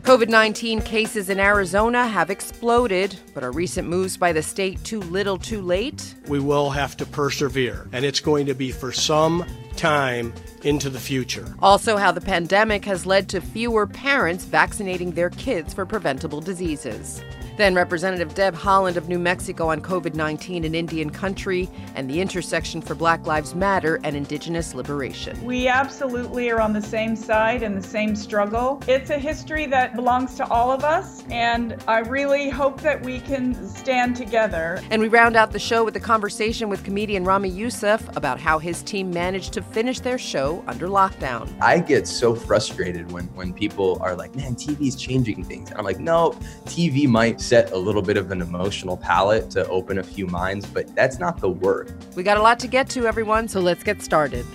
COVID-19 cases in Arizona have exploded, but are recent moves by the state too little too late? We will have to persevere, and it's going to be for some time into the future. Also, how the pandemic has led to fewer parents vaccinating their kids for preventable diseases. Then Representative Deb Haaland of New Mexico on COVID-19 in Indian country and the intersection for Black Lives Matter and Indigenous liberation. We absolutely are on the same side and the same struggle. It's a history that belongs to all of us, and I really hope that we can stand together. And we round out the show with a conversation with comedian Ramy Youssef about how his team managed to finish their show under lockdown. I get so frustrated when people are like, man, TV's changing things. And I'm like, no, TV might set a little bit of an emotional palette to open a few minds, but that's not the work. We got a lot to get to, everyone, so let's get started.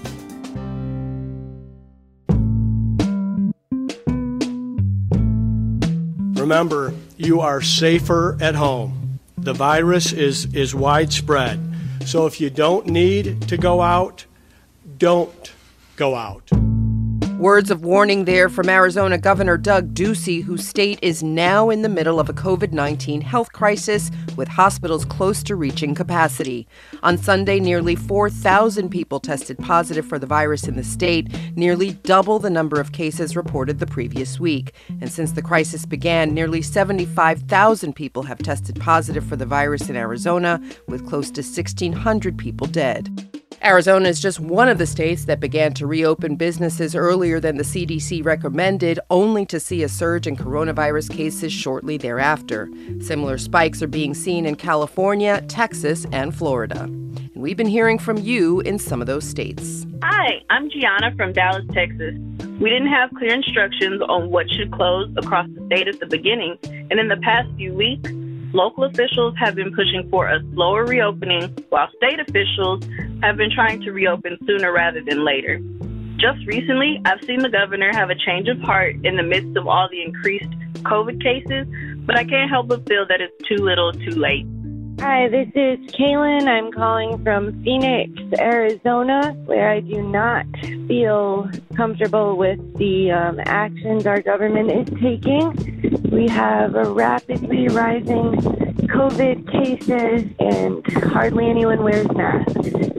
Remember, you are safer at home. The virus is widespread. So if you don't need to go out, don't go out. Words of warning there from Arizona Governor Doug Ducey, whose state is now in the middle of a COVID-19 health crisis with hospitals close to reaching capacity. On Sunday, nearly 4,000 people tested positive for the virus in the state, nearly double the number of cases reported the previous week. And since the crisis began, nearly 75,000 people have tested positive for the virus in Arizona, with close to 1,600 people dead. Arizona is just one of the states that began to reopen businesses earlier than the CDC recommended, only to see a surge in coronavirus cases shortly thereafter. Similar spikes are being seen in California, Texas, and Florida. And we've been hearing from you in some of those states. Hi, I'm Gianna from Dallas, Texas. We didn't have clear instructions on what should close across the state at the beginning, and in the past few weeks, local officials have been pushing for a slower reopening, while state officials have been trying to reopen sooner rather than later. Just recently, I've seen the governor have a change of heart in the midst of all the increased COVID cases, but I can't help but feel that it's too little too late. Hi, this is Kaylin. I'm calling from Phoenix, Arizona, where I do not feel comfortable with the actions our government is taking. We have a rapidly rising COVID cases and hardly anyone wears masks.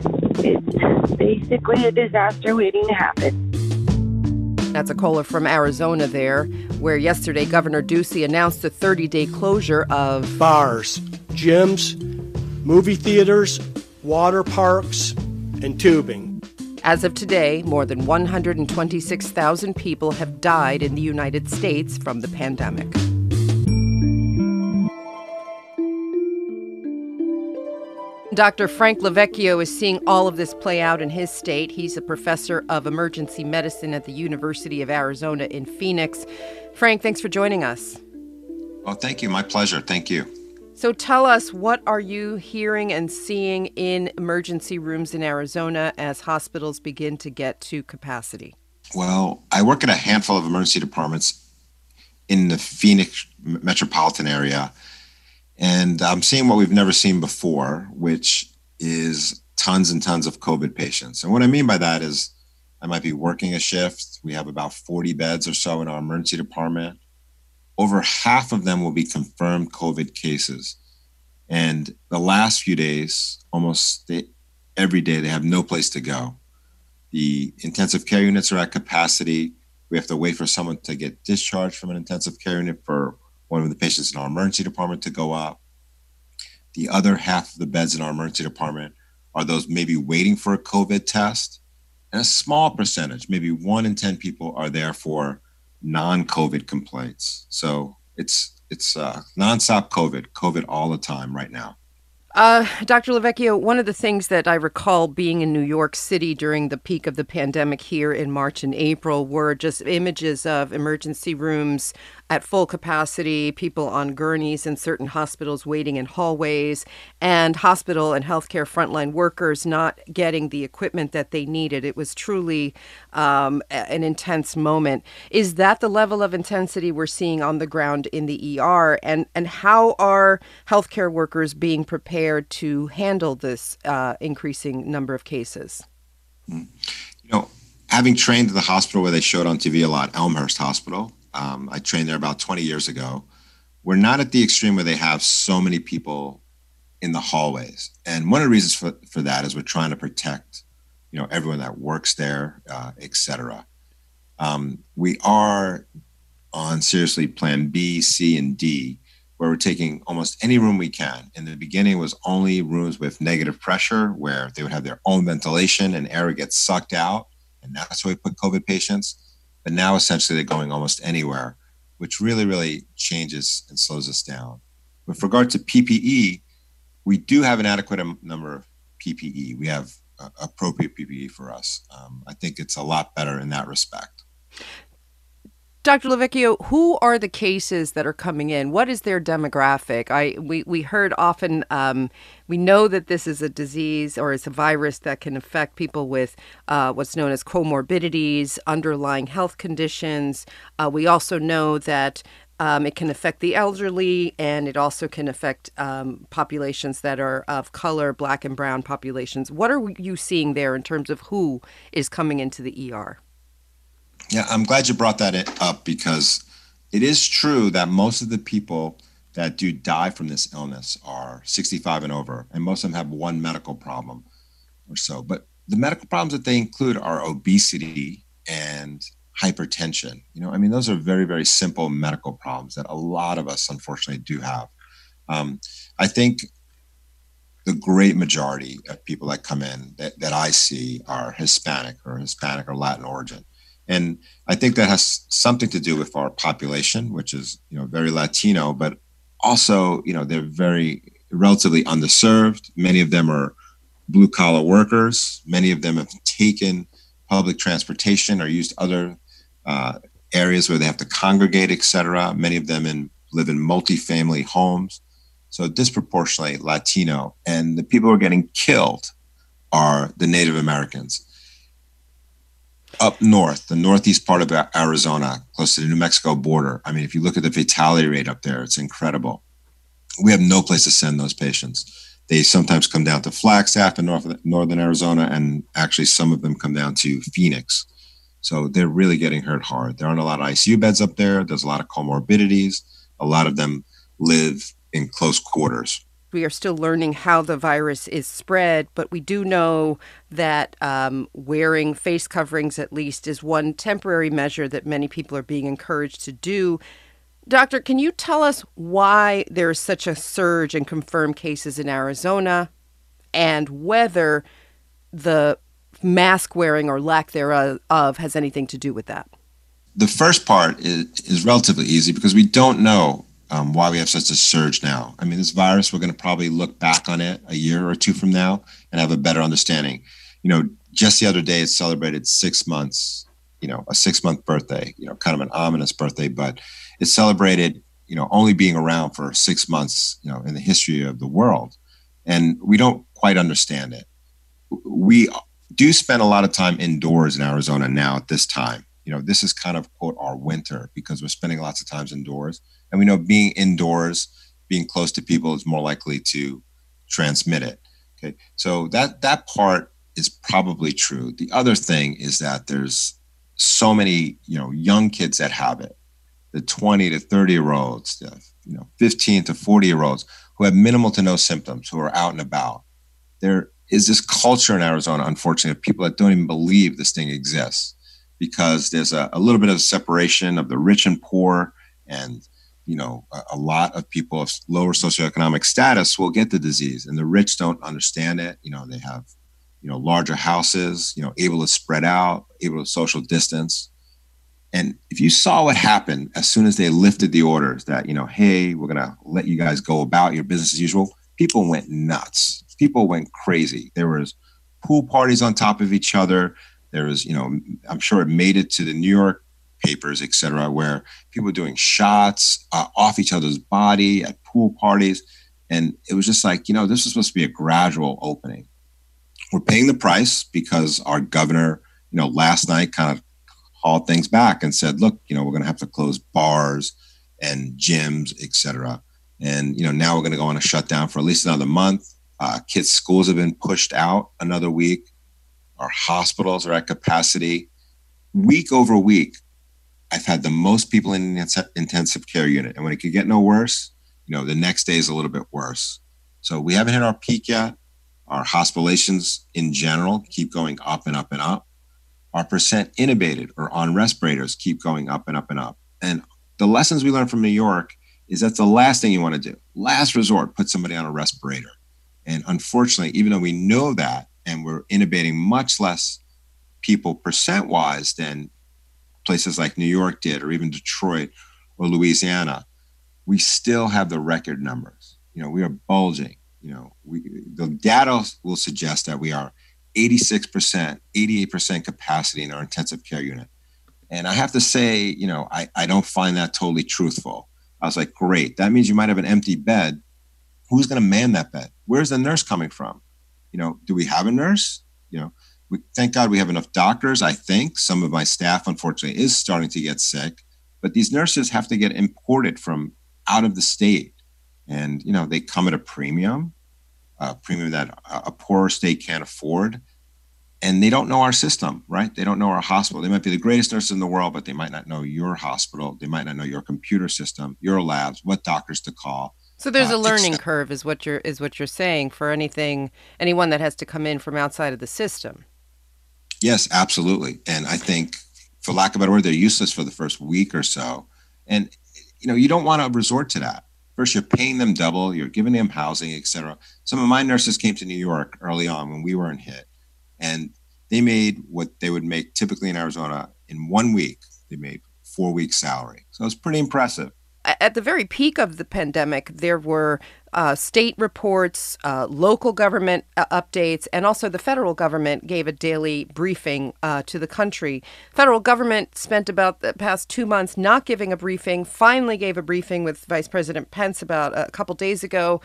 It's basically a disaster waiting to happen. That's a caller from Arizona there, where yesterday Governor Ducey announced a 30-day closure of bars, gyms, movie theaters, water parks, and tubing. As of today, more than 126,000 people have died in the United States from the pandemic. Dr. Frank LoVecchio is seeing all of this play out in his state. He's a professor of emergency medicine at the University of Arizona in Phoenix. Frank, thanks for joining us. Oh, thank you. My pleasure. Thank you. So tell us, what are you hearing and seeing in emergency rooms in Arizona as hospitals begin to get to capacity? Well, I work at a handful of emergency departments in the Phoenix metropolitan area, and I'm seeing what we've never seen before, which is tons and tons of COVID patients. And what I mean by that is I might be working a shift. We have about 40 beds or so in our emergency department. Over half of them will be confirmed COVID cases. And the last few days, almost every day, they have no place to go. The intensive care units are at capacity. We have to wait for someone to get discharged from an intensive care unit for one of the patients in our emergency department to go up. The other half of the beds in our emergency department are those maybe waiting for a COVID test. And a small percentage, maybe 1 in 10 people, are there for non-COVID complaints. So it's nonstop COVID all the time right now. Dr. LoVecchio, one of the things that I recall being in New York City during the peak of the pandemic here in March and April were just images of emergency rooms at full capacity, people on gurneys in certain hospitals waiting in hallways, and hospital and healthcare frontline workers not getting the equipment that they needed. It was truly an intense moment. Is that the level of intensity we're seeing on the ground in the ER? And how are healthcare workers being prepared to handle this increasing number of cases? You know, having trained at the hospital where they showed on TV a lot, Elmhurst Hospital, I trained there about 20 years ago. We're not at the extreme where they have so many people in the hallways. And one of the reasons for that is we're trying to protect, everyone that works there, et cetera. We are on seriously plan B, C, and D, where we're taking almost any room we can. In the beginning, it was only rooms with negative pressure where they would have their own ventilation and air gets sucked out. And that's where we put COVID patients. But now essentially they're going almost anywhere, which really, really changes and slows us down. With regard to PPE, we do have an adequate number of PPE. We have appropriate PPE for us. I think it's a lot better in that respect. Dr. LoVecchio, who are the cases that are coming in? What is their demographic? We heard often, we know that this is a disease or it's a virus that can affect people with what's known as comorbidities, underlying health conditions. We also know that it can affect the elderly, and it also can affect populations that are of color, Black and brown populations. What are you seeing there in terms of who is coming into the ER? Yeah, I'm glad you brought that up because it is true that most of the people that do die from this illness are 65 and over, and most of them have one medical problem or so. But the medical problems that they include are obesity and hypertension. Those are very, very simple medical problems that a lot of us, unfortunately, do have. I think the great majority of people that come in that I see are Hispanic or Latin origin. And I think that has something to do with our population, which is, very Latino, but also, they're very relatively underserved. Many of them are blue collar workers. Many of them have taken public transportation or used other areas where they have to congregate, et cetera. Many of them live in multifamily homes. So disproportionately Latino. And the people who are getting killed are the Native Americans. Up north, the northeast part of Arizona, close to the New Mexico border. If you look at the fatality rate up there, it's incredible. We have no place to send those patients. They sometimes come down to Flagstaff in northern Arizona, and actually some of them come down to Phoenix. So they're really getting hurt hard. There aren't a lot of ICU beds up there. There's a lot of comorbidities. A lot of them live in close quarters. We are still learning how the virus is spread, but we do know that wearing face coverings at least is one temporary measure that many people are being encouraged to do. Doctor, can you tell us why there's such a surge in confirmed cases in Arizona and whether the mask wearing or lack thereof has anything to do with that? The first part is relatively easy because we don't know why we have such a surge now. This virus, we're going to probably look back on it a year or two from now and have a better understanding. Just the other day, it celebrated 6 months, a 6-month birthday, kind of an ominous birthday, but it celebrated, only being around for 6 months, in the history of the world. And we don't quite understand it. We do spend a lot of time indoors in Arizona now at this time. This is kind of, quote, our winter because we're spending lots of times indoors. And we know being indoors, being close to people is more likely to transmit it. Okay, so that part is probably true. The other thing is that there's so many, young kids that have it, the 20 to 30-year-olds, the 15 to 40-year-olds who have minimal to no symptoms, who are out and about. There is this culture in Arizona, unfortunately, of people that don't even believe this thing exists because there's a little bit of separation of the rich and poor, and a lot of people of lower socioeconomic status will get the disease, and the rich don't understand it. They have, larger houses, able to spread out, able to social distance. And if you saw what happened as soon as they lifted the orders that, hey, we're going to let you guys go about your business as usual, people went nuts. People went crazy. There was pool parties on top of each other. There was, I'm sure it made it to the New York papers, et cetera, where people were doing shots off each other's body at pool parties. And it was just like, this was supposed to be a gradual opening. We're paying the price because our governor, last night kind of hauled things back and said, look, we're going to have to close bars and gyms, et cetera. And, now we're going to go on a shutdown for at least another month. Kids' schools have been pushed out another week. Our hospitals are at capacity. Week over week, I've had the most people in the intensive care unit. And when it could get no worse, the next day is a little bit worse. So we haven't hit our peak yet. Our hospitalizations in general keep going up and up and up. Our percent intubated or on respirators keep going up and up and up. And the lessons we learned from New York is that's the last thing you want to do. Last resort, put somebody on a respirator. And unfortunately, even though we know that, and we're intubating much less people percent-wise than places like New York did, or even Detroit or Louisiana, we still have the record numbers. We are bulging. The data will suggest that we are 86%, 88% capacity in our intensive care unit. And I have to say, I don't find that totally truthful. I was like, great. That means you might have an empty bed. Who's going to man that bed? Where's the nurse coming from? Do we have a nurse? Thank God we have enough doctors. I think some of my staff, unfortunately, is starting to get sick, but these nurses have to get imported from out of the state. And, they come at a premium that a poorer state can't afford. And they don't know our system, right? They don't know our hospital. They might be the greatest nurses in the world, but they might not know your hospital. They might not know your computer system, your labs, what doctors to call. So there's a learning curve is what you're saying for anyone that has to come in from outside of the system. Yes, absolutely. And I think, for lack of a better word, they're useless for the first week or so. And, you don't want to resort to that. First, you're paying them double, you're giving them housing, et cetera. Some of my nurses came to New York early on when we weren't hit, and they made what they would make typically in Arizona in 1 week. They made 4 weeks' salary. So it's pretty impressive. At the very peak of the pandemic, there were state reports, local government updates, and also the federal government gave a daily briefing to the country. Federal government spent about the past 2 months not giving a briefing, finally gave a briefing with Vice President Pence about a couple days ago.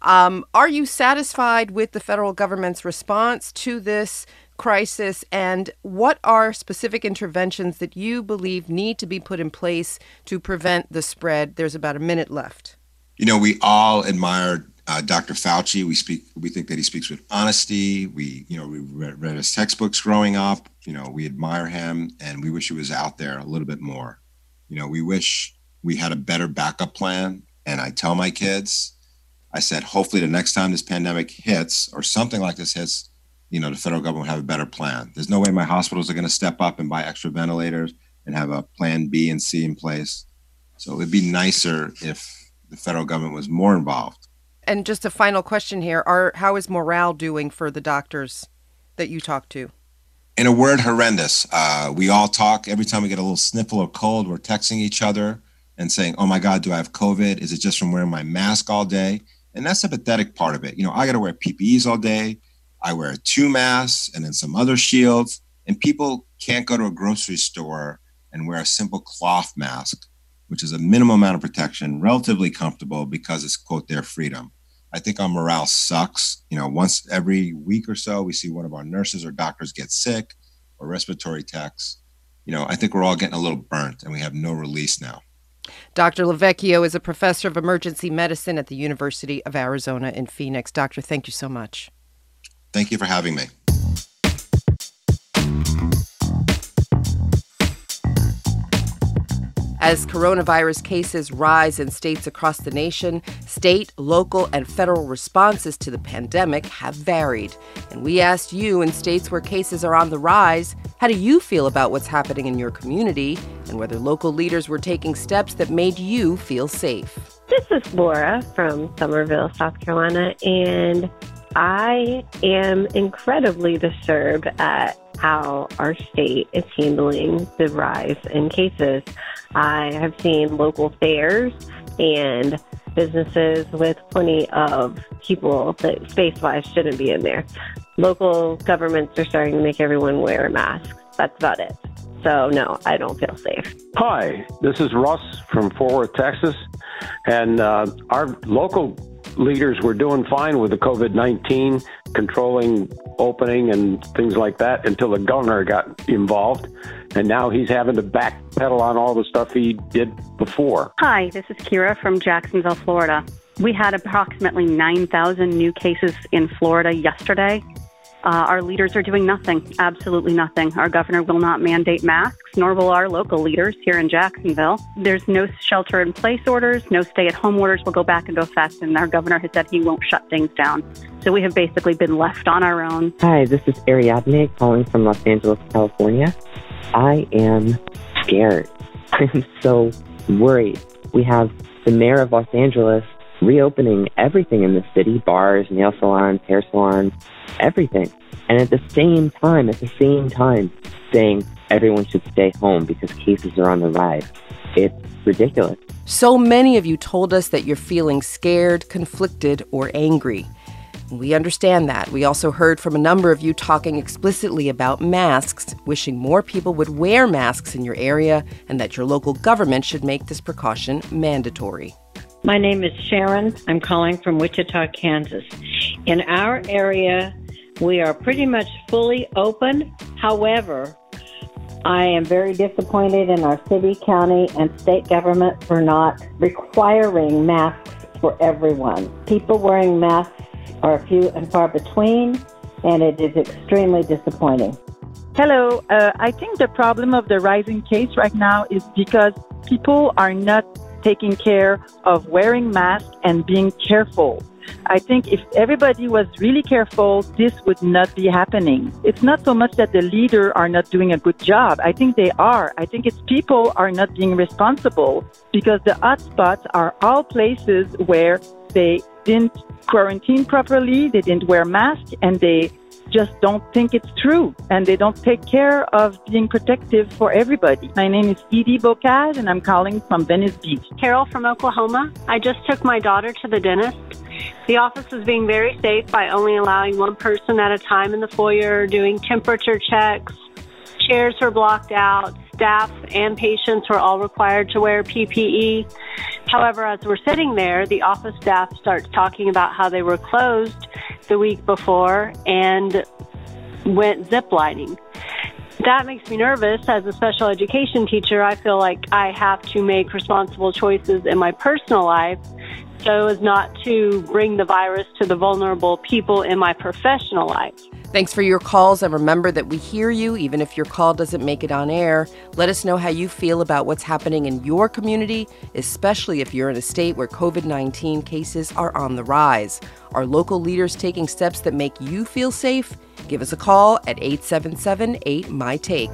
Are you satisfied with the federal government's response to this crisis, and what are specific interventions that you believe need to be put in place to prevent the spread? There's about a minute left. We all admire Dr. Fauci. We think that he speaks with honesty. We read his textbooks growing up. We admire him, and we wish he was out there a little bit more. We wish we had a better backup plan. And I tell my kids, I said, hopefully the next time this pandemic hits or something like this hits, the federal government will have a better plan. There's no way my hospitals are going to step up and buy extra ventilators and have a plan B and C in place. So it'd be nicer if the federal government was more involved. And just a final question here. How is morale doing for the doctors that you talk to? In a word, horrendous. We all talk. Every time we get a little sniffle or cold, we're texting each other and saying, oh my God, do I have COVID? Is it just from wearing my mask all day? And that's the pathetic part of it. I got to wear PPEs all day. I wear 2 masks and then some other shields, and people can't go to a grocery store and wear a simple cloth mask, which is a minimum amount of protection, relatively comfortable because it's, quote, their freedom. I think our morale sucks. Once every week or so, we see one of our nurses or doctors get sick or respiratory techs. I think we're all getting a little burnt and we have no release now. Dr. LoVecchio is a professor of emergency medicine at the University of Arizona in Phoenix. Doctor, thank you so much. Thank you for having me. As coronavirus cases rise in states across the nation, state, local, and federal responses to the pandemic have varied. And we asked you, in states where cases are on the rise, how do you feel about what's happening in your community and whether local leaders were taking steps that made you feel safe? This is Laura from Summerville, South Carolina, and I am incredibly disturbed at how our state is handling the rise in cases. I have seen local fairs and businesses with plenty of people that space-wise shouldn't be in there. Local governments are starting to make everyone wear a mask. That's about it. So, no, I don't feel safe. Hi, this is Russ from Fort Worth, Texas. And our local leaders were doing fine with the COVID-19, controlling opening and things like that until the governor got involved. And now he's having to backpedal on all the stuff he did before. Hi, this is Kira from Jacksonville, Florida. We had approximately 9,000 new cases in Florida yesterday. Our leaders are doing nothing, absolutely nothing. Our governor will not mandate masks, nor will our local leaders here in Jacksonville. There's no shelter-in-place orders, no stay-at-home orders. We'll go back into effect, and our governor has said he won't shut things down. So we have basically been left on our own. Hi, this is Ariadne calling from Los Angeles, California. I am scared. I'm so worried. We have the mayor of Los Angeles reopening everything in the city, bars, nail salons, hair salons, everything. And at the same time, saying everyone should stay home because cases are on the rise. It's ridiculous. So many of you told us that you're feeling scared, conflicted, or angry. We understand that. We also heard from a number of you talking explicitly about masks, wishing more people would wear masks in your area and that your local government should make this precaution mandatory. My name is Sharon. I'm calling from Wichita, Kansas. In our area, we are pretty much fully open. However, I am very disappointed in our city, county, and state government for not requiring masks for everyone. People wearing masks are few and far between, and it is extremely disappointing. Hello. I think the problem of the rising case right now is because people are not taking care of wearing masks and being careful. I think if everybody was really careful, this would not be happening. It's not so much that the leaders are not doing a good job. I think they are. I think it's people are not being responsible because the hotspots are all places where they didn't quarantine properly, they didn't wear masks, and they just don't think it's true, and they don't take care of being protective for everybody. My name is Edie Bocage, and I'm calling from Venice Beach. Carol from Oklahoma. I just took my daughter to the dentist. The office was being very safe by only allowing one person at a time in the foyer, doing temperature checks. Chairs were blocked out. Staff and patients were all required to wear PPE. However, as we're sitting there, the office staff starts talking about how they were closed the week before and went ziplining. That makes me nervous. As a special education teacher, I feel like I have to make responsible choices in my personal life so as not to bring the virus to the vulnerable people in my professional life. Thanks for your calls, and remember that we hear you, even if your call doesn't make it on air. Let us know how you feel about what's happening in your community, especially if you're in a state where COVID-19 cases are on the rise. Are local leaders taking steps that make you feel safe? Give us a call at 877-8-MY-TAKE.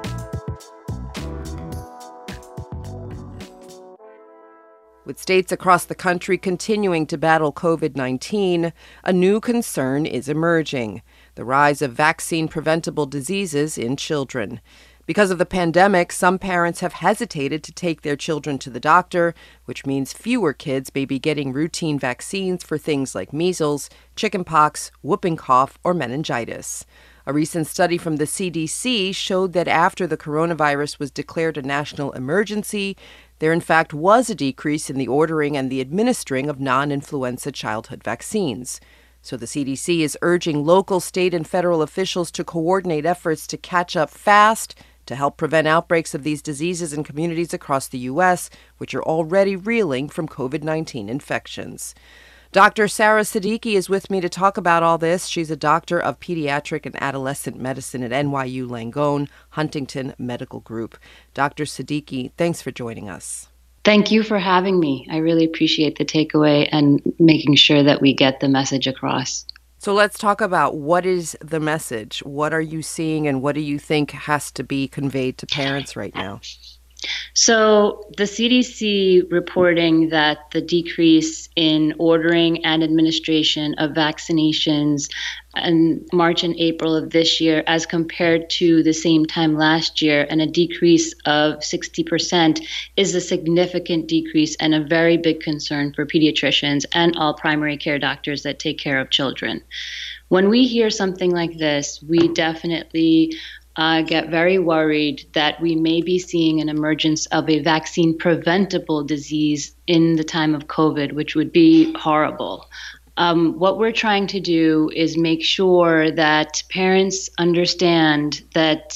With states across the country continuing to battle COVID-19, a new concern is emerging: the rise of vaccine-preventable diseases in children. Because of the pandemic, some parents have hesitated to take their children to the doctor, which means fewer kids may be getting routine vaccines for things like measles, chickenpox, whooping cough, or meningitis. A recent study from the CDC showed that after the coronavirus was declared a national emergency, there in fact was a decrease in the ordering and the administering of non-influenza childhood vaccines. So the CDC is urging local, state, and federal officials to coordinate efforts to catch up fast to help prevent outbreaks of these diseases in communities across the U.S., which are already reeling from COVID-19 infections. Dr. Sarah Siddiqui is with me to talk about all this. She's a doctor of pediatric and adolescent medicine at NYU Langone Huntington Medical Group. Dr. Siddiqui, thanks for joining us. Thank you for having me. I really appreciate the takeaway and making sure that we get the message across. So let's talk about what is the message. What are you seeing and what do you think has to be conveyed to parents right now? So the CDC reporting that the decrease in ordering and administration of vaccinations in March and April of this year as compared to the same time last year, and a decrease of 60%, is a significant decrease and a very big concern for pediatricians and all primary care doctors that take care of children. When we hear something like this, we definitely get very worried that we may be seeing an emergence of a vaccine-preventable disease in the time of COVID, which would be horrible. What we're trying to do is make sure that parents understand that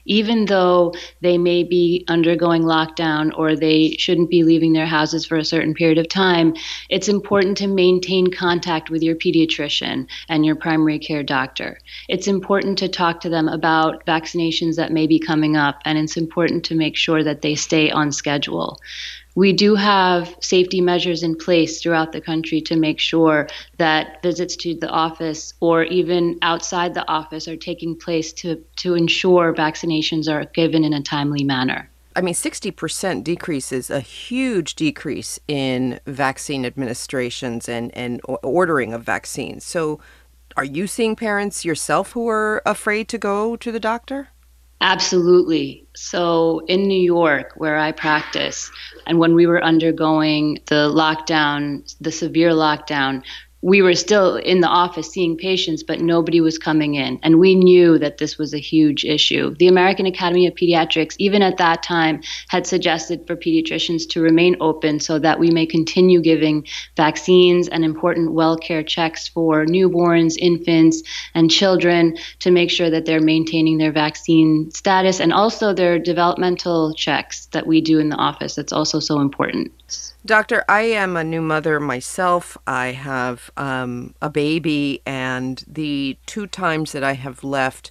even though they may be undergoing lockdown or they shouldn't be leaving their houses for a certain period of time, it's important to maintain contact with your pediatrician and your primary care doctor. It's important to talk to them about vaccinations that may be coming up, and it's important to make sure that they stay on schedule. We do have safety measures in place throughout the country to make sure that visits to the office or even outside the office are taking place to ensure vaccinations are given in a timely manner. I mean, 60% decrease is a huge decrease in vaccine administrations and ordering of vaccines. So are you seeing parents yourself who are afraid to go to the doctor? Absolutely. So in New York, where I practice, and when we were undergoing the lockdown, the severe lockdown, we were still in the office seeing patients, but nobody was coming in. And we knew that this was a huge issue. The American Academy of Pediatrics, even at that time, had suggested for pediatricians to remain open so that we may continue giving vaccines and important well care checks for newborns, infants, and children to make sure that they're maintaining their vaccine status, and also their developmental checks that we do in the office. That's also so important. Doctor, I am a new mother myself. I have a baby, and the 2 times that I have left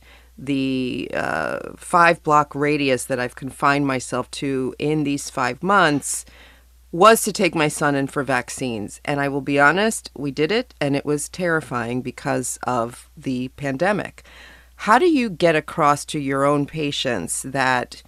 the 5-block radius that I've confined myself to in these 5 months was to take my son in for vaccines. And I will be honest, we did it, and it was terrifying because of the pandemic. How do you get across to your own patients that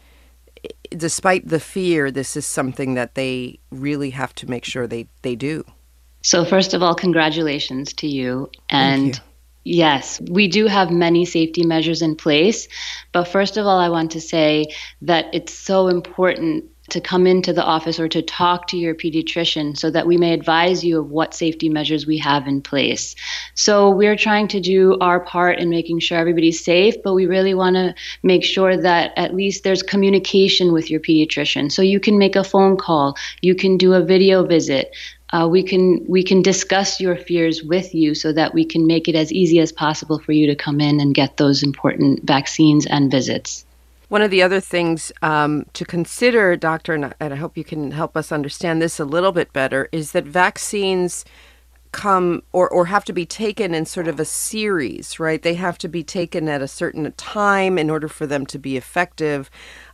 despite the fear, this is something that they really have to make sure they do? So first of all, congratulations to you. And yes, we do have many safety measures in place. But first of all, I want to say that it's so important to come into the office or to talk to your pediatrician so that we may advise you of what safety measures we have in place. So we're trying to do our part in making sure everybody's safe, but we really want to make sure that at least there's communication with your pediatrician. So you can make a phone call, you can do a video visit. We can discuss your fears with you so that we can make it as easy as possible for you to come in and get those important vaccines and visits. One of the other things to consider, Doctor, and I hope you can help us understand this a little bit better, is that vaccines come or have to be taken in sort of a series, right? They have to be taken at a certain time in order for them to be effective.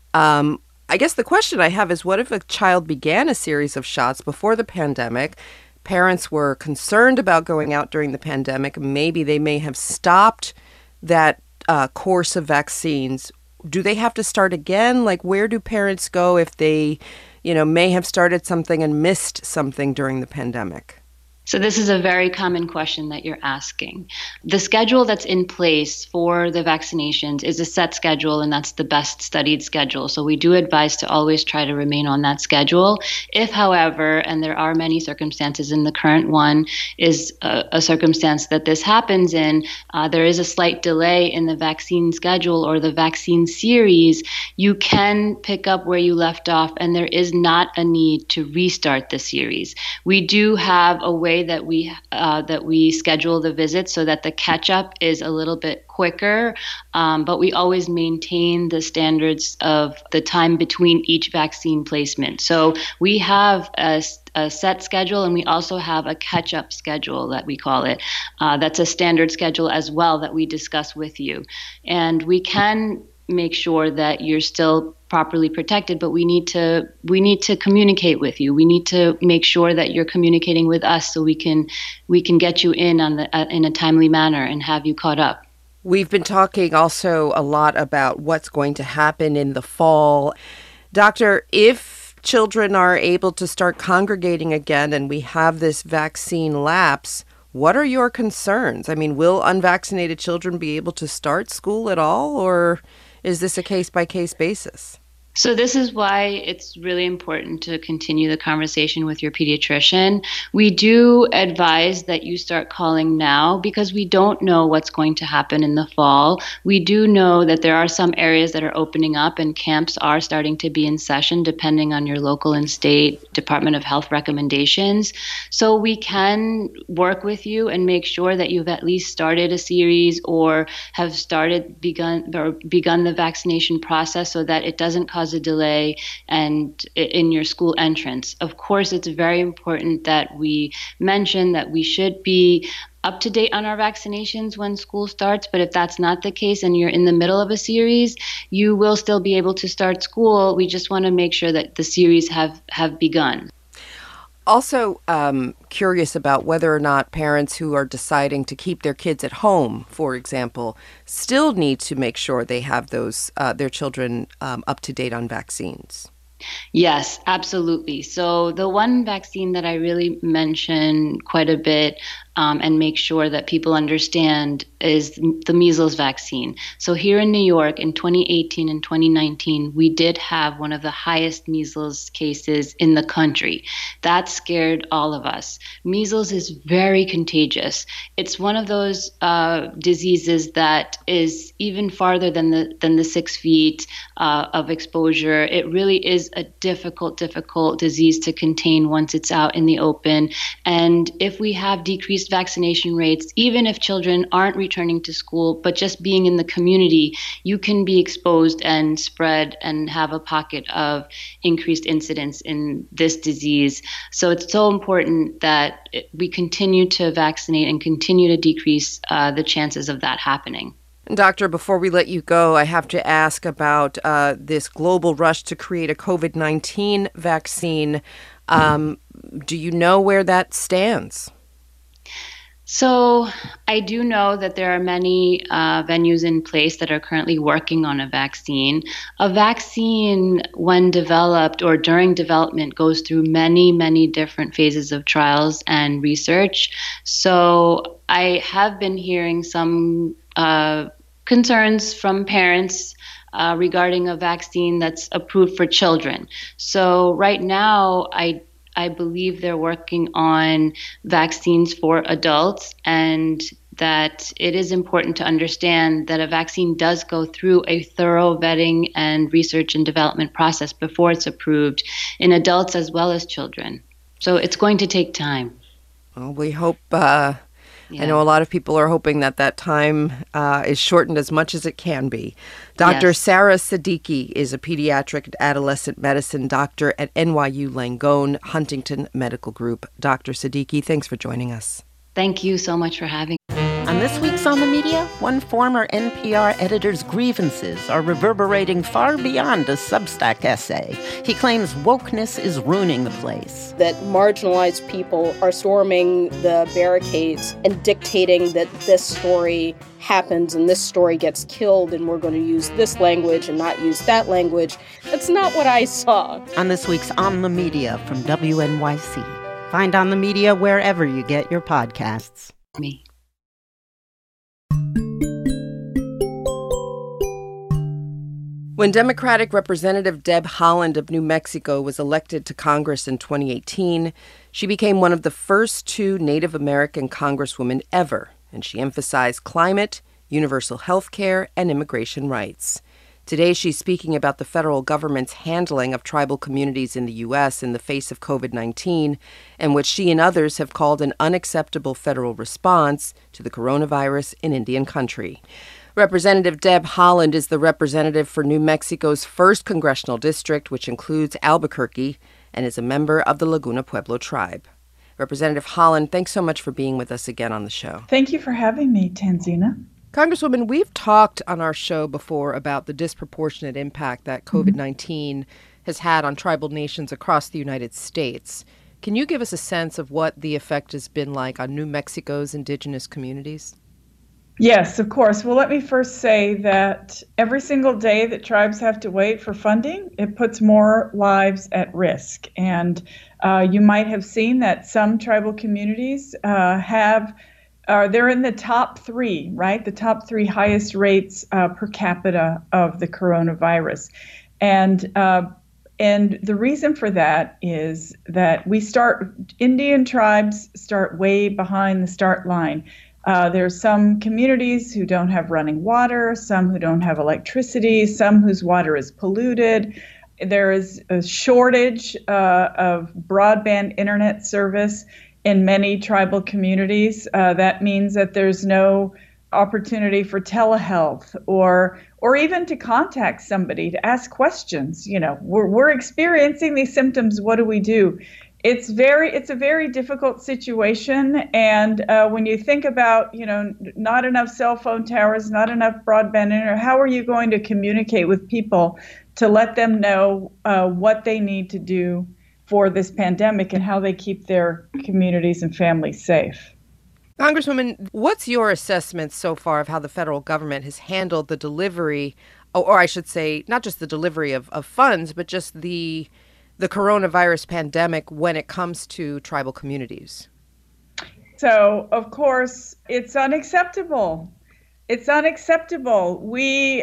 I guess the question I have is, what if a child began a series of shots before the pandemic? Parents were concerned about going out during the pandemic. Maybe they may have stopped that course of vaccines. Do they have to start again? Like, where do parents go if they, may have started something and missed something during the pandemic? So this is a very common question that you're asking. The schedule that's in place for the vaccinations is a set schedule, and that's the best studied schedule. So we do advise to always try to remain on that schedule. If, however, and there are many circumstances, and the current one is a circumstance that this happens in, there is a slight delay in the vaccine schedule or the vaccine series, you can pick up where you left off, and there is not a need to restart the series. We do have a way that we schedule the visits so that the catch-up is a little bit quicker, but we always maintain the standards of the time between each vaccine placement. So we have a set schedule, and we also have a catch-up schedule that we call it. That's a standard schedule as well that we discuss with you. And we can make sure that you're still properly protected, but we need to communicate with you. We need to make sure that you're communicating with us so we can get you in in a timely manner and have you caught up. We've been talking also a lot about what's going to happen in the fall. Doctor, if children are able to start congregating again and we have this vaccine lapse, what are your concerns? I mean, will unvaccinated children be able to start school at all, or is this a case-by-case basis? So this is why it's really important to continue the conversation with your pediatrician. We do advise that you start calling now because we don't know what's going to happen in the fall. We do know that there are some areas that are opening up and camps are starting to be in session depending on your local and state Department of Health recommendations. So we can work with you and make sure that you've at least started a series or have begun the vaccination process so that it doesn't cause a delay and in your school entrance. Of course, it's very important that we mention that we should be up to date on our vaccinations when school starts, but if that's not the case and you're in the middle of a series, you will still be able to start school. We just want to make sure that the series have begun. Also curious about whether or not parents who are deciding to keep their kids at home, for example, still need to make sure they have those their children up to date on vaccines. Yes, absolutely. So the one vaccine that I really mention quite a bit and make sure that people understand is the measles vaccine. So here in New York in 2018 and 2019, we did have one of the highest measles cases in the country. That scared all of us. Measles is very contagious. It's one of those diseases that is even farther than the 6 feet of exposure. It really is a difficult disease to contain once it's out in the open. And if we have decreased vaccination rates, even if children aren't returning to school, but just being in the community, you can be exposed and spread and have a pocket of increased incidence in this disease. So it's so important that we continue to vaccinate and continue to decrease the chances of that happening. Doctor, before we let you go, I have to ask about this global rush to create a COVID-19 vaccine. Do you know where that stands? So I do know that there are many venues in place that are currently working on a vaccine. A vaccine, when developed or during development, goes through many, many different phases of trials and research. So I have been hearing some concerns from parents regarding a vaccine that's approved for children. So right now, I believe they're working on vaccines for adults, and that it is important to understand that a vaccine does go through a thorough vetting and research and development process before it's approved in adults as well as children. So it's going to take time. Well, we hope, I know a lot of people are hoping that time is shortened as much as it can be. Dr. Yes. Sarah Siddiqui is a pediatric and adolescent medicine doctor at NYU Langone Huntington Medical Group. Dr. Siddiqui, thanks for joining us. Thank you so much for having me. On this week's On the Media, one former NPR editor's grievances are reverberating far beyond a Substack essay. He claims wokeness is ruining the place. That marginalized people are storming the barricades and dictating that this story happens and this story gets killed and we're going to use this language and not use that language. That's not what I saw. On this week's On the Media from WNYC. Find On the Media wherever you get your podcasts. Me. When Democratic Representative Deb Haaland of New Mexico was elected to Congress in 2018, she became one of the first 2 Native American congresswomen ever, and she emphasized climate, universal health care, and immigration rights. Today, she's speaking about the federal government's handling of tribal communities in the U.S. in the face of COVID-19, and what she and others have called an unacceptable federal response to the coronavirus in Indian country. Representative Deb Haaland is the representative for New Mexico's 1st congressional district, which includes Albuquerque, and is a member of the Laguna Pueblo tribe. Representative Haaland, thanks so much for being with us again on the show. Thank you for having me, Tanzina. Congresswoman, we've talked on our show before about the disproportionate impact that COVID-19 has had on tribal nations across the United States. Can you give us a sense of what the effect has been like on New Mexico's indigenous communities? Yes, of course. Well, let me first say that every single day that tribes have to wait for funding, it puts more lives at risk. And you might have seen that some tribal communities they're in the top 3, right? The top 3 highest rates per capita of the coronavirus. And the reason for that is that Indian tribes start way behind the start line. There's some communities who don't have running water, some who don't have electricity, some whose water is polluted. There is a shortage of broadband internet service in many tribal communities. That means that there's no opportunity for telehealth or even to contact somebody to ask questions. You know, we're experiencing these symptoms. What do we do? It's a very difficult situation. And when you think about, you know, not enough cell phone towers, not enough broadband internet, how are you going to communicate with people to let them know what they need to do for this pandemic and how they keep their communities and families safe? Congresswoman, what's your assessment so far of how the federal government has handled the delivery, or I should say, not just the delivery of funds, but just the coronavirus pandemic when it comes to tribal communities? So, of course, it's unacceptable. It's unacceptable. We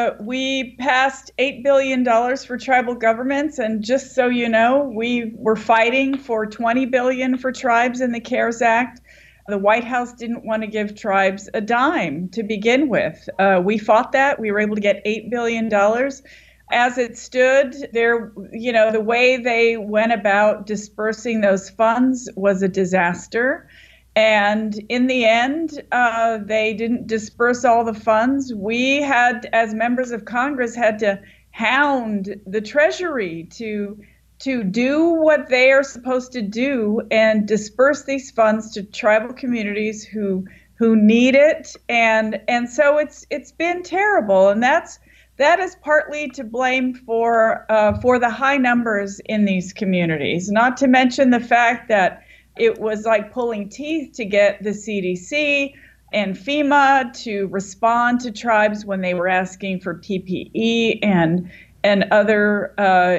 passed $8 billion for tribal governments, and just so you know, we were fighting for $20 billion for tribes in the CARES Act. The White House didn't want to give tribes a dime to begin with. We fought that. We were able to get $8 billion. As it stood there, you know, the way they went about dispersing those funds was a disaster. And in the end, they didn't disperse all the funds. We had, as members of Congress, had to hound the Treasury to do what they are supposed to do and disperse these funds to tribal communities who need it. And so it's been terrible. And that is partly to blame for the high numbers in these communities, not to mention the fact that it was like pulling teeth to get the CDC and FEMA to respond to tribes when they were asking for PPE and other,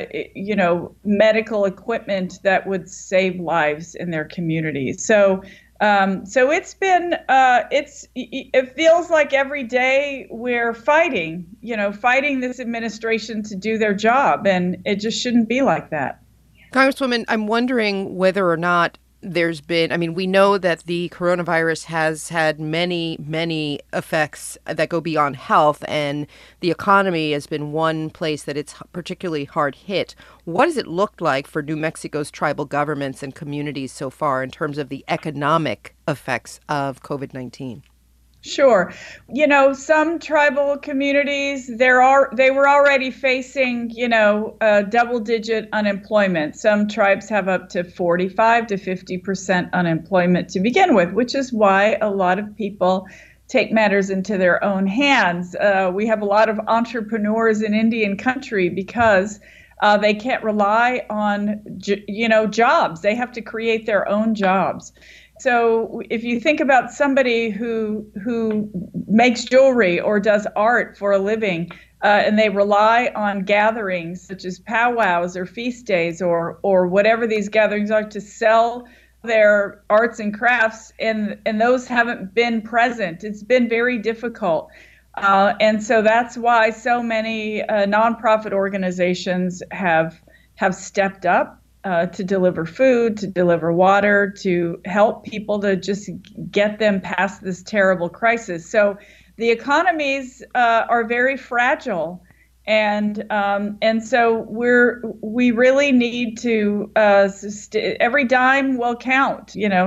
medical equipment that would save lives in their communities. So it's been, it feels like every day we're fighting this administration to do their job, and it just shouldn't be like that. Congresswoman, I'm wondering whether or not we know that the coronavirus has had many, many effects that go beyond health, and the economy has been one place that it's particularly hard hit. What does it look like for New Mexico's tribal governments and communities so far in terms of the economic effects of COVID-19? Sure. You know, some tribal communities, they were already facing, double-digit unemployment. Some tribes have up to 45 to 50% unemployment to begin with, which is why a lot of people take matters into their own hands. We have a lot of entrepreneurs in Indian country because they can't rely on, jobs. They have to create their own jobs. So if you think about somebody who makes jewelry or does art for a living, and they rely on gatherings such as powwows or feast days or whatever these gatherings are to sell their arts and crafts, and those haven't been present, it's been very difficult. And so that's why so many nonprofit organizations have stepped up. To deliver food, to deliver water, to help people to just get them past this terrible crisis. So the economies are very fragile, and so we really need to every dime will count.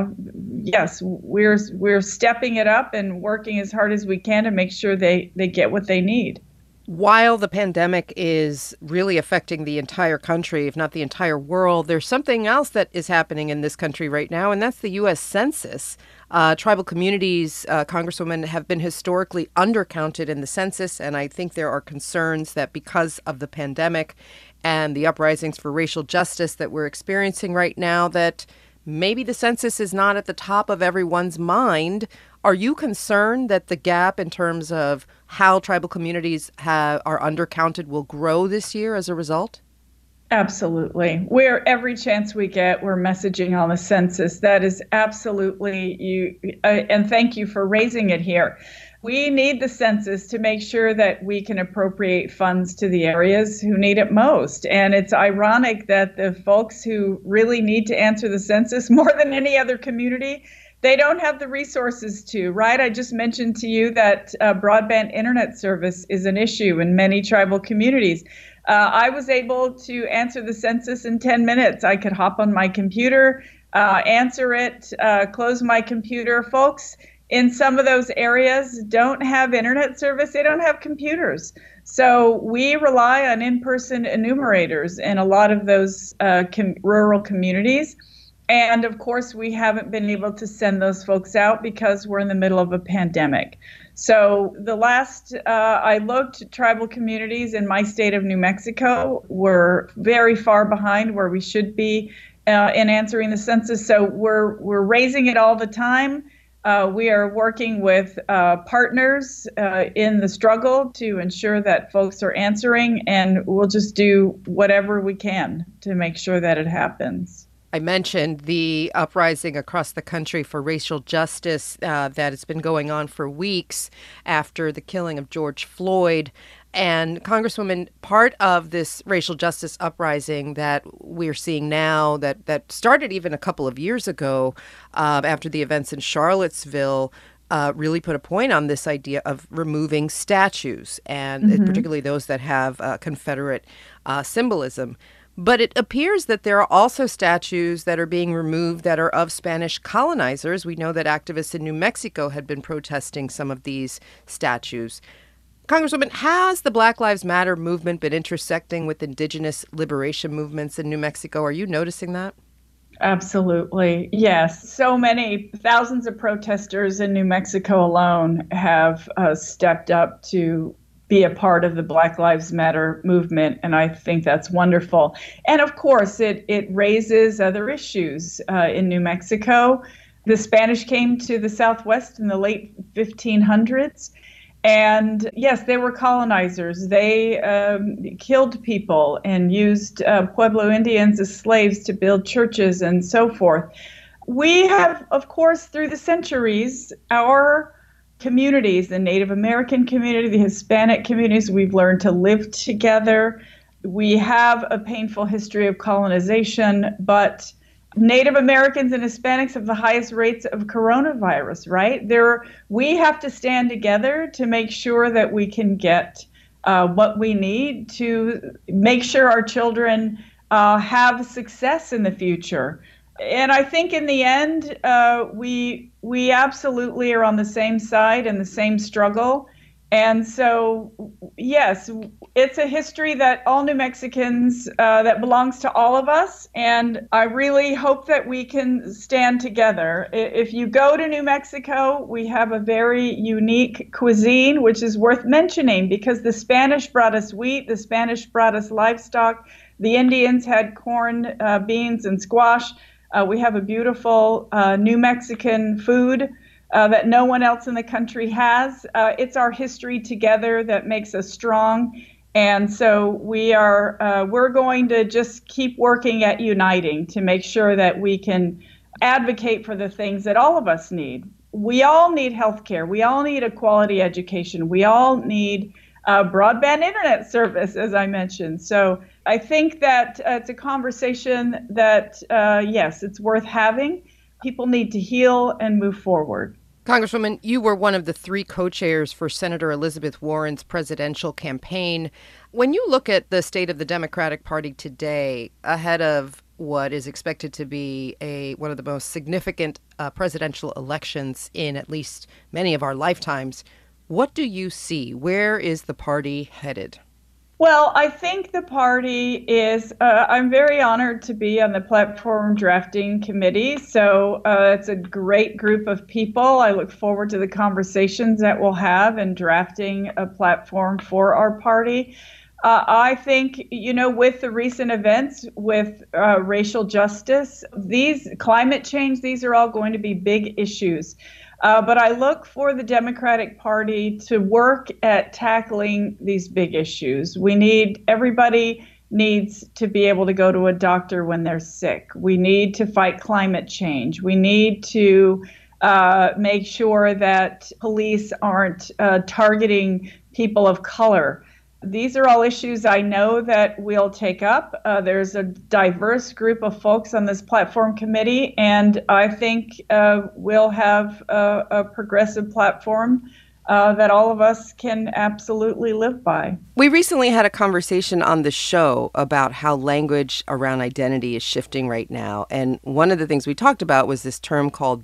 Yes, we're stepping it up and working as hard as we can to make sure they get what they need. While the pandemic is really affecting the entire country, if not the entire world, there's something else that is happening in this country right now, and that's the U.S. Census. Tribal communities, Congresswoman, have been historically undercounted in the census, and I think there are concerns that because of the pandemic and the uprisings for racial justice that we're experiencing right now, that maybe the census is not at the top of everyone's mind. Are you concerned that the gap in terms of how tribal communities are undercounted will grow this year as a result? Absolutely. Every chance we get, we're messaging on the census. That is absolutely and thank you for raising it here. We need the census to make sure that we can appropriate funds to the areas who need it most. And it's ironic that the folks who really need to answer the census more than any other community, they don't have the resources to, right? I just mentioned to you that broadband internet service is an issue in many tribal communities. I was able to answer the census in 10 minutes. I could hop on my computer, answer it, close my computer. Folks in some of those areas don't have internet service. They don't have computers. So we rely on in-person enumerators in a lot of those rural communities. And of course, we haven't been able to send those folks out because we're in the middle of a pandemic. So the last I looked, tribal communities in my state of New Mexico were very far behind where we should be in answering the census. So we're raising it all the time. We are working with partners in the struggle to ensure that folks are answering, and we'll just do whatever we can to make sure that it happens. I mentioned the uprising across the country for racial justice that has been going on for weeks after the killing of George Floyd. And Congresswoman, part of this racial justice uprising that we're seeing now that started even a couple of years ago after the events in Charlottesville really put a point on this idea of removing statues, and particularly those that have Confederate symbolism. But it appears that there are also statues that are being removed that are of Spanish colonizers. We know that activists in New Mexico had been protesting some of these statues. Congresswoman, has the Black Lives Matter movement been intersecting with indigenous liberation movements in New Mexico? Are you noticing that? Absolutely. Yes. So many thousands of protesters in New Mexico alone have stepped up to be a part of the Black Lives Matter movement, and I think that's wonderful. And of course, it raises other issues in New Mexico. The Spanish came to the Southwest in the late 1500s, and yes, they were colonizers. They killed people and used Pueblo Indians as slaves to build churches and so forth. We have, of course, through the centuries, our communities, the Native American community, the Hispanic communities, we've learned to live together. We have a painful history of colonization, but Native Americans and Hispanics have the highest rates of coronavirus, right? We have to stand together to make sure that we can get what we need to make sure our children have success in the future. And I think in the end, we absolutely are on the same side and the same struggle. And so, yes, it's a history that all New Mexicans, that belongs to all of us. And I really hope that we can stand together. If you go to New Mexico, we have a very unique cuisine, which is worth mentioning because the Spanish brought us wheat, the Spanish brought us livestock, the Indians had corn, beans, and squash. We have a beautiful New Mexican food that no one else in the country has. It's our history together that makes us strong. And so we're going to just keep working at uniting to make sure that we can advocate for the things that all of us need. We all need health care. We all need a quality education. We all need broadband internet service, as I mentioned. So I think that it's a conversation that, yes, it's worth having. People need to heal and move forward. Congresswoman, you were one of the 3 co-chairs for Senator Elizabeth Warren's presidential campaign. When you look at the state of the Democratic Party today, ahead of what is expected to be one of the most significant presidential elections in at least many of our lifetimes, what do you see? Where is the party headed? Well, I think the party is, I'm very honored to be on the platform drafting committee. So it's a great group of people. I look forward to the conversations that we'll have in drafting a platform for our party. I think, with the recent events with racial justice, climate change, these are all going to be big issues. But I look for the Democratic Party to work at tackling these big issues. Everybody needs to be able to go to a doctor when they're sick. We need to fight climate change. We need to make sure that police aren't targeting people of color. These are all issues I know that we'll take up. There's a diverse group of folks on this platform committee, and I think we'll have a progressive platform that all of us can absolutely live by. We recently had a conversation on the show about how language around identity is shifting right now. And one of the things we talked about was this term called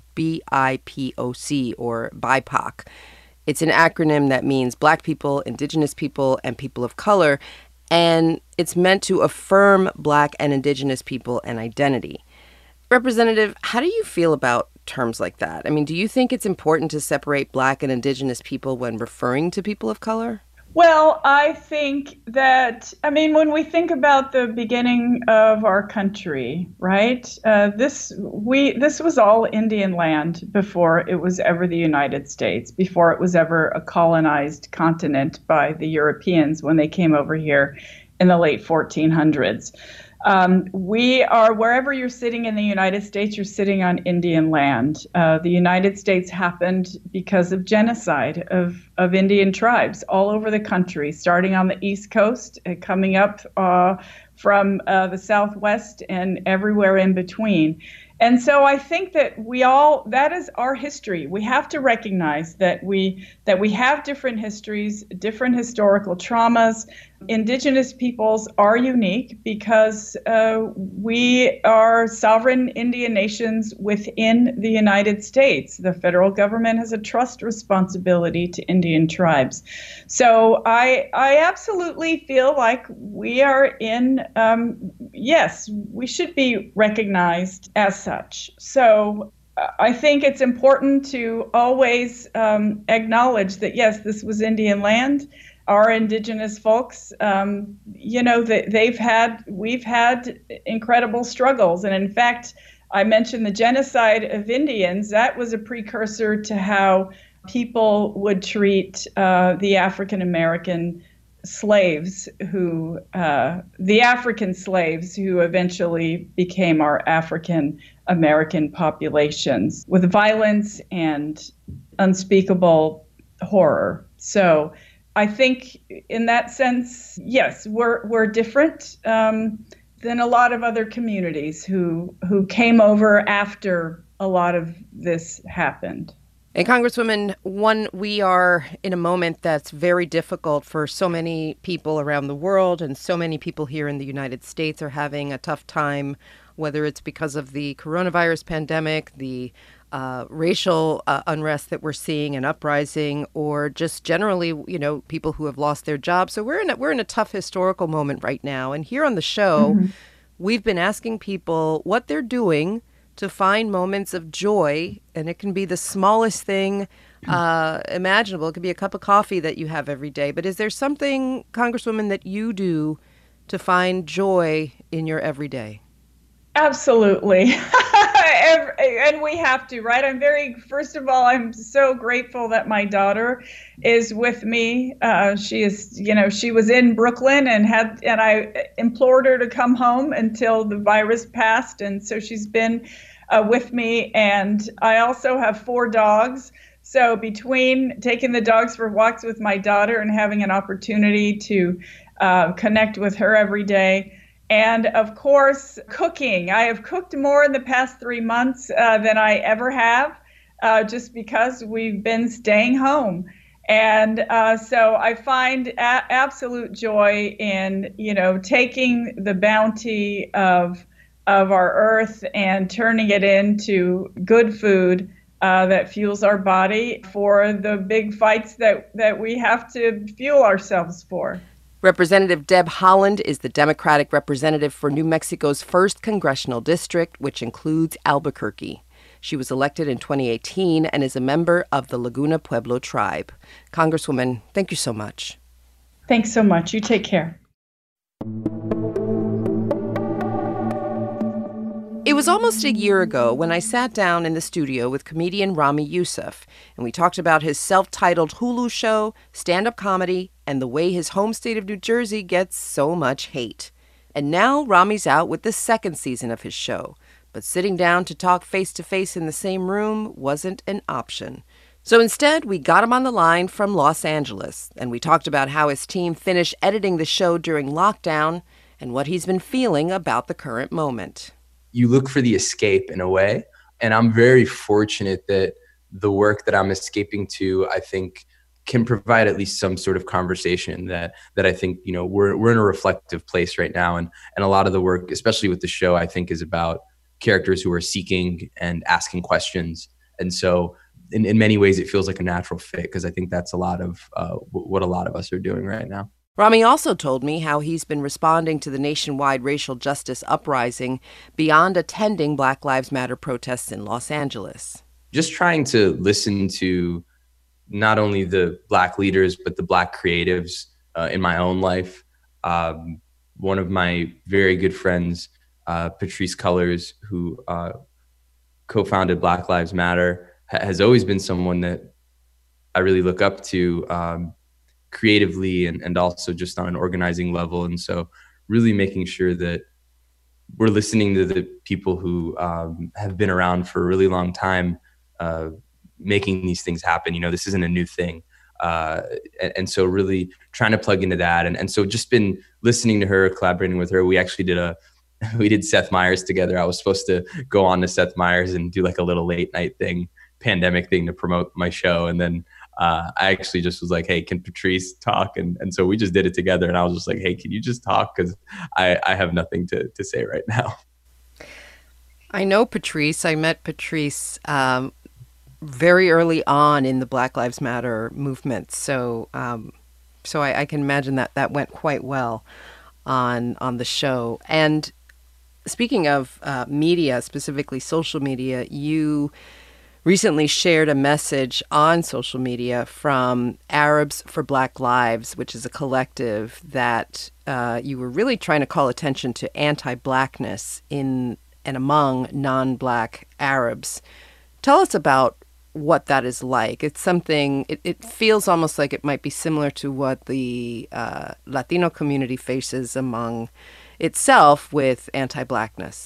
BIPOC, or BIPOC. It's an acronym that means Black people, Indigenous people, and people of color. And it's meant to affirm Black and Indigenous people and identity. Representative, how do you feel about terms like that? I mean, do you think it's important to separate Black and Indigenous people when referring to people of color? Well, I think that, when we think about the beginning of our country, right, this was all Indian land before it was ever the United States, before it was ever a colonized continent by the Europeans when they came over here in the late 1400s. We are, wherever you're sitting in the United States, you're sitting on Indian land. The United States happened because of genocide of Indian tribes all over the country, starting on the East Coast, coming up from the Southwest and everywhere in between. And so I think that that is our history. We have to recognize that we have different histories, different historical traumas. Indigenous peoples are unique because we are sovereign Indian nations within the United States. The federal government has a trust responsibility to Indian tribes. So I absolutely feel like we are yes, we should be recognized as such. So I think it's important to always acknowledge that, yes, this was Indian land. Our Indigenous folks, we've had incredible struggles. And in fact, I mentioned the genocide of Indians. That was a precursor to how people would treat the African-American slaves the African slaves who eventually became our African-American populations, with violence and unspeakable horror. So I think in that sense, yes, we're different than a lot of other communities who came over after a lot of this happened. And Congresswoman, we are in a moment that's very difficult for so many people around the world, and so many people here in the United States are having a tough time, whether it's because of the coronavirus pandemic, the racial unrest that we're seeing, an uprising, or just generally, people who have lost their jobs. So we're in a tough historical moment right now. And here on the show, we've been asking people what they're doing to find moments of joy, and it can be the smallest thing imaginable. It could be a cup of coffee that you have every day. But is there something, Congresswoman, that you do to find joy in your everyday? Absolutely. And we have to, right? First of all, I'm so grateful that my daughter is with me. She was in Brooklyn and I implored her to come home until the virus passed. And so she's been with me. And I also have 4 dogs. So between taking the dogs for walks with my daughter and having an opportunity to connect with her every day, and of course, cooking. I have cooked more in the past 3 months than I ever have, just because we've been staying home. And so I find absolute joy in, taking the bounty of our earth and turning it into good food that fuels our body for the big fights that we have to fuel ourselves for. Representative Deb Haaland is the Democratic representative for New Mexico's 1st Congressional District, which includes Albuquerque. She was elected in 2018 and is a member of the Laguna Pueblo tribe. Congresswoman, thank you so much. Thanks so much. You take care. It was almost a year ago when I sat down in the studio with comedian Ramy Youssef, and we talked about his self-titled Hulu show, stand-up comedy, and the way his home state of New Jersey gets so much hate. And now Ramy's out with the 2nd season of his show, but sitting down to talk face-to-face in the same room wasn't an option. So instead, we got him on the line from Los Angeles, and we talked about how his team finished editing the show during lockdown and what he's been feeling about the current moment. You look for the escape in a way, and I'm very fortunate that the work that I'm escaping to, I think, can provide at least some sort of conversation that I think, we're in a reflective place right now. And a lot of the work, especially with the show, I think is about characters who are seeking and asking questions. And so in many ways, it feels like a natural fit, because I think that's a lot of what a lot of us are doing right now. Rami also told me how he's been responding to the nationwide racial justice uprising beyond attending Black Lives Matter protests in Los Angeles. Just trying to listen to not only the Black leaders, but the Black creatives in my own life. One of my very good friends, Patrisse Cullors, who co-founded Black Lives Matter, has always been someone that I really look up to creatively and also just on an organizing level. And so really making sure that we're listening to the people who have been around for a really long time, making these things happen. This isn't a new thing. And so really trying to plug into that. And so just been listening to her, collaborating with her. We actually did Seth Meyers together. I was supposed to go on to Seth Meyers and do like a little late night thing, pandemic thing to promote my show. And then I actually just was like, hey, can Patrisse talk? And so we just did it together. And I was just like, hey, can you just talk? Because I have nothing to say right now. I know Patrisse. I met Patrisse very early on in the Black Lives Matter movement. So I can imagine that went quite well on the show. And speaking of media, specifically social media, you recently shared a message on social media from Arabs for Black Lives, which is a collective that you were really trying to call attention to anti-Blackness in and among non-Black Arabs. Tell us about what that is like. It's something, it feels almost like it might be similar to what the Latino community faces among itself with anti-Blackness.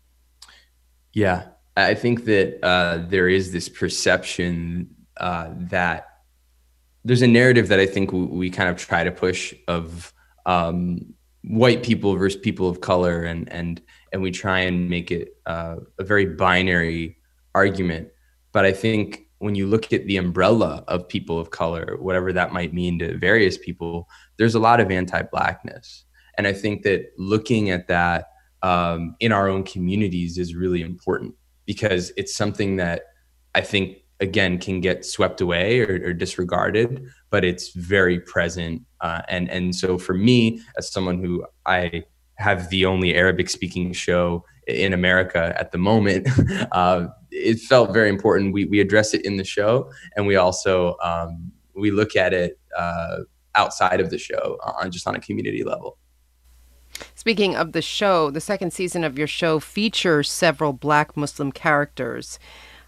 Yeah, I think that there is this perception that there's a narrative that I think we kind of try to push of white people versus people of color, and we try and make it a very binary argument. But I think when you look at the umbrella of people of color, whatever that might mean to various people, there's a lot of anti-Blackness. And I think that looking at that in our own communities is really important, because it's something that I think, again, can get swept away or disregarded, but it's very present. And so for me, as someone who I have the only Arabic speaking show in America at the moment, it felt very important. We address it in the show, and we also we look at it outside of the show on a community level. Speaking of the show, the second season of your show features several Black Muslim characters.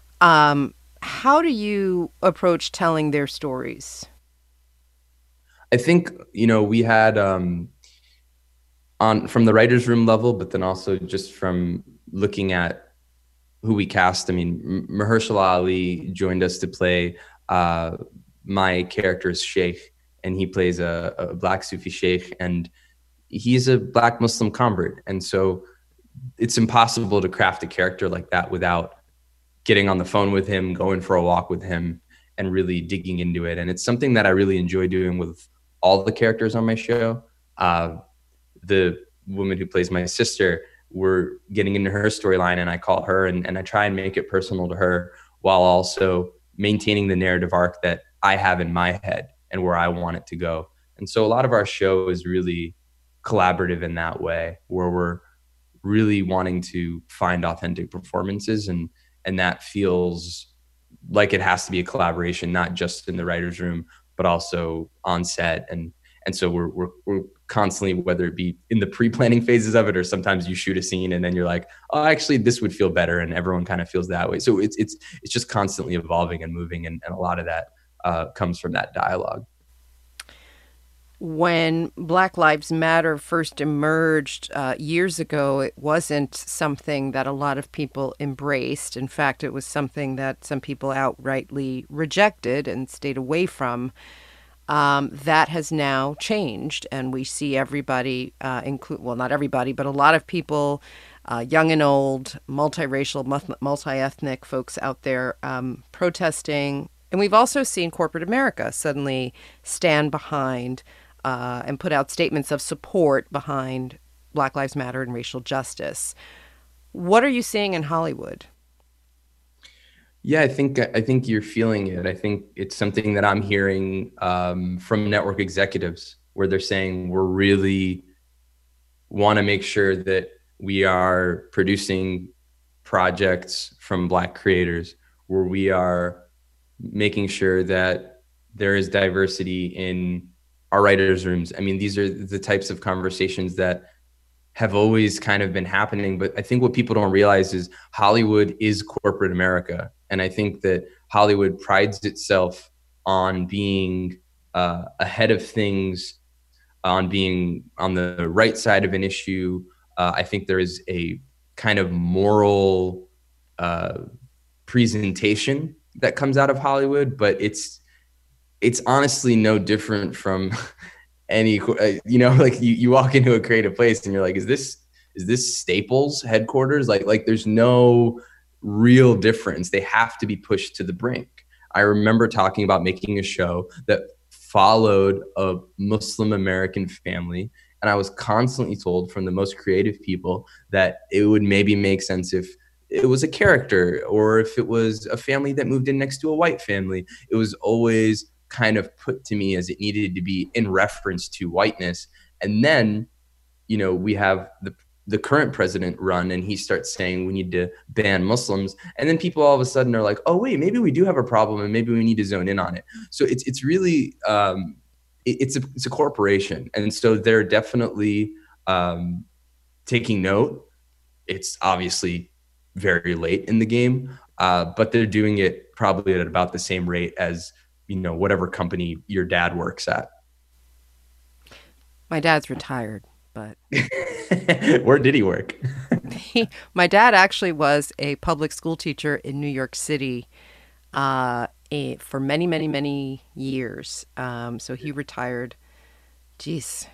How do you approach telling their stories? I think, we had from the writer's room level, but then also just from looking at who we cast. I mean, Mahershala Ali joined us to play my character's sheikh, and he plays a Black Sufi sheikh, and he's a Black Muslim convert. And so it's impossible to craft a character like that without getting on the phone with him, going for a walk with him, and really digging into it. And it's something that I really enjoy doing with all the characters on my show. The woman who plays my sister, we're getting into her storyline, and I call her and I try and make it personal to her while also maintaining the narrative arc that I have in my head and where I want it to go. And so a lot of our show is really collaborative in that way, where we're really wanting to find authentic performances, and that feels like it has to be a collaboration, not just in the writer's room, but also on set. And so we're constantly, whether it be in the pre-planning phases of it, or sometimes you shoot a scene and then you're like, oh, actually this would feel better, and everyone kind of feels that way. So it's just constantly evolving and moving, and a lot of that comes from that dialogue. When Black Lives Matter first emerged years ago, it wasn't something that a lot of people embraced. In fact, it was something that some people outrightly rejected and stayed away from. That has now changed, and we see everybody, well, not everybody, but a lot of people, young and old, multiracial, multi-ethnic folks out there protesting. And we've also seen corporate America suddenly stand behind and put out statements of support behind Black Lives Matter and racial justice. What are you seeing in Hollywood? Yeah, I think you're feeling it. I think it's something that I'm hearing from network executives, where they're saying we're really want to make sure that we are producing projects from Black creators, where we are making sure that there is diversity in our writers' rooms. I mean, these are the types of conversations that have always kind of been happening. But I think what people don't realize is Hollywood is corporate America. And I think that Hollywood prides itself on being ahead of things, on being on the right side of an issue. I think there is a kind of moral presentation that comes out of Hollywood, but it's honestly no different from any, like you walk into a creative place and you're like, is this Staples headquarters? Like there's no real difference. They have to be pushed to the brink. I remember talking about making a show that followed a Muslim American family, and I was constantly told from the most creative people that it would maybe make sense if it was a character or if it was a family that moved in next to a white family. It was always kind of put to me as it needed to be in reference to whiteness. And then, we have the current president run, and he starts saying we need to ban Muslims. And then people all of a sudden are like, oh, wait, maybe we do have a problem and maybe we need to zone in on it. So it's really, it's a corporation. And so they're definitely taking note. It's obviously very late in the game, but they're doing it probably at about the same rate as, whatever company your dad works at. My dad's retired, but where did he work? My dad actually was a public school teacher in New York City for many, many, many years. So he retired. Geez.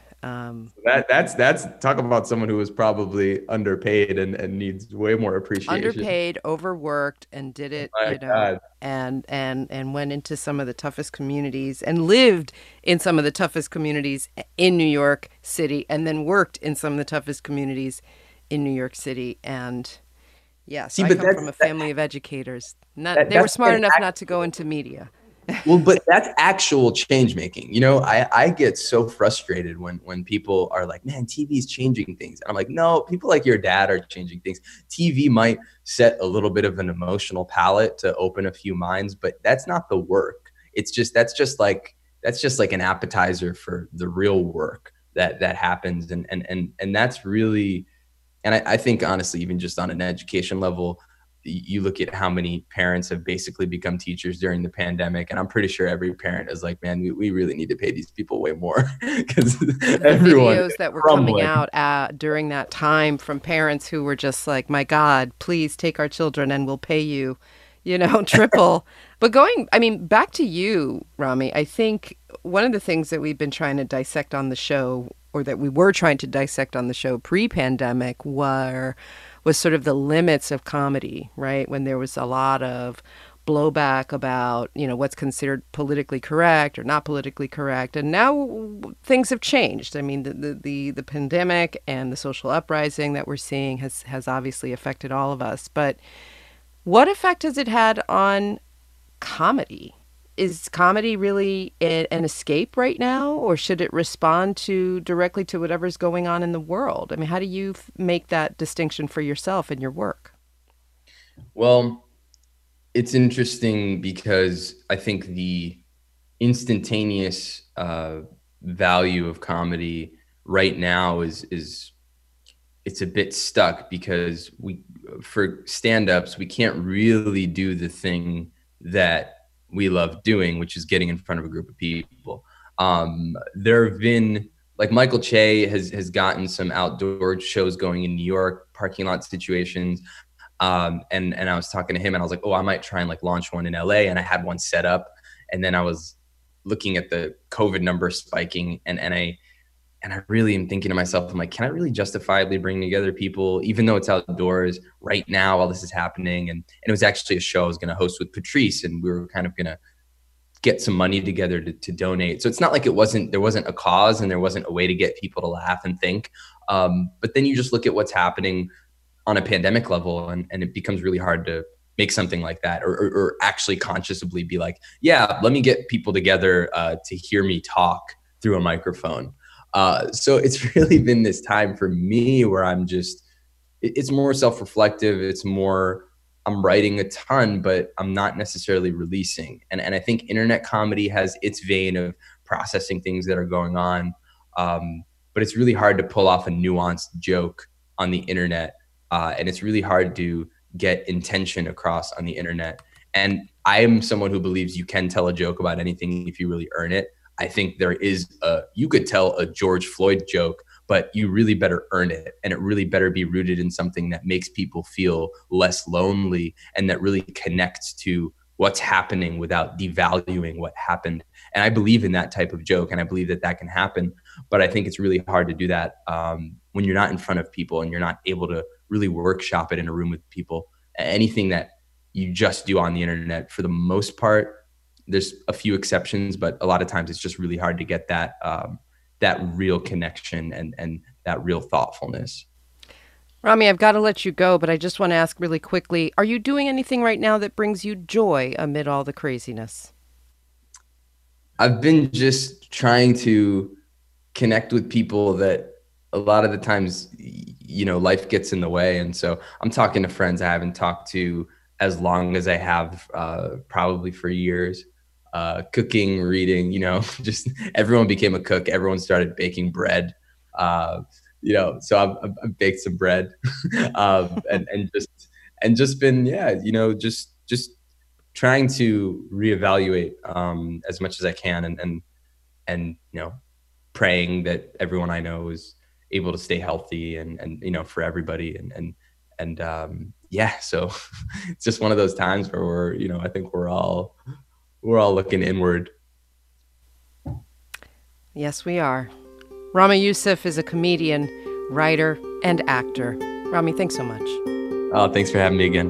That's talk about someone who was probably underpaid and needs way more appreciation. Underpaid, overworked, and did it, God. and went into some of the toughest communities and lived in some of the toughest communities in New York City, and then worked in some of the toughest communities in New York City. And yes, I come from a family of educators. They were smart enough not to go into media. Well, but that's actual change making. I get so frustrated when people are like, man, TV is changing things. And I'm like, no, people like your dad are changing things. TV might set a little bit of an emotional palette to open a few minds, but that's not the work. That's just like an appetizer for the real work that happens. And that's really, and I think honestly, even just on an education level, you look at how many parents have basically become teachers during the pandemic. And I'm pretty sure every parent is like, man, we really need to pay these people way more, because everyone videos that were coming out during that time from parents who were just like, my God, please take our children and we'll pay you, triple. But back to you, Rami, I think one of the things that we've been trying to dissect on the show, or that we were trying to dissect on the show pre-pandemic, was sort of the limits of comedy, right? When there was a lot of blowback about, what's considered politically correct or not politically correct. And now things have changed. I mean, the pandemic and the social uprising that we're seeing has obviously affected all of us. But what effect has it had on comedy? Is comedy really an escape right now, or should it respond directly to whatever's going on in the world? I mean, how do you make that distinction for yourself in your work? Well, it's interesting because I think the instantaneous value of comedy right now is it's a bit stuck, because for stand-ups, we can't really do the thing that we love doing, which is getting in front of a group of people. There have been, like, Michael Che has gotten some outdoor shows going in New York, parking lot situations. And I was talking to him and I was like, oh, I might try and like launch one in LA. And I had one set up. And then I was looking at the COVID numbers spiking and I really am thinking to myself, I'm like, can I really justifiably bring together people, even though it's outdoors right now while this is happening? And it was actually a show I was going to host with Patrice, and we were kind of going to get some money together to donate. So it's not like there wasn't a cause and there wasn't a way to get people to laugh and think. But then you just look at what's happening on a pandemic level, and it becomes really hard to make something like that or actually consciously be like, yeah, let me get people together to hear me talk through a microphone. So it's really been this time for me where it's more self-reflective. It's more, I'm writing a ton, but I'm not necessarily releasing. And I think internet comedy has its vein of processing things that are going on. But it's really hard to pull off a nuanced joke on the internet. And it's really hard to get intention across on the internet. And I am someone who believes you can tell a joke about anything if you really earn it. I think you could tell a George Floyd joke, but you really better earn it. And it really better be rooted in something that makes people feel less lonely and that really connects to what's happening without devaluing what happened. And I believe in that type of joke, and I believe that can happen. But I think it's really hard to do that when you're not in front of people and you're not able to really workshop it in a room with people. Anything that you just do on the internet, for the most part, there's a few exceptions, but a lot of times it's just really hard to get that real connection and that real thoughtfulness. Rami, I've got to let you go, but I just want to ask really quickly, are you doing anything right now that brings you joy amid all the craziness? I've been just trying to connect with people that a lot of the times, life gets in the way. And so I'm talking to friends I haven't talked to as long as I have, probably for years. Cooking, reading, just everyone became a cook. Everyone started baking bread. So I've baked some bread, and just been, just trying to reevaluate as much as I can, and praying that everyone I know is able to stay healthy and for everybody so it's just one of those times where I think we're all looking inward. Yes, we are. Rami Youssef is a comedian, writer, and actor. Rami, thanks so much. Oh, thanks for having me again.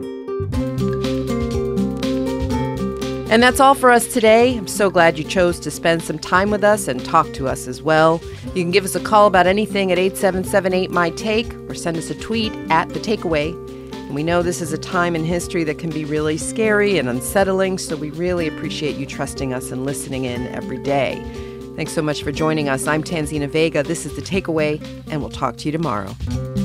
And that's all for us today. I'm so glad you chose to spend some time with us and talk to us as well. You can give us a call about anything at 877-8-MY-TAKE or send us a tweet at The Takeaway. And we know this is a time in history that can be really scary and unsettling, so we really appreciate you trusting us and listening in every day. Thanks so much for joining us. I'm Tanzina Vega. This is The Takeaway, and we'll talk to you tomorrow.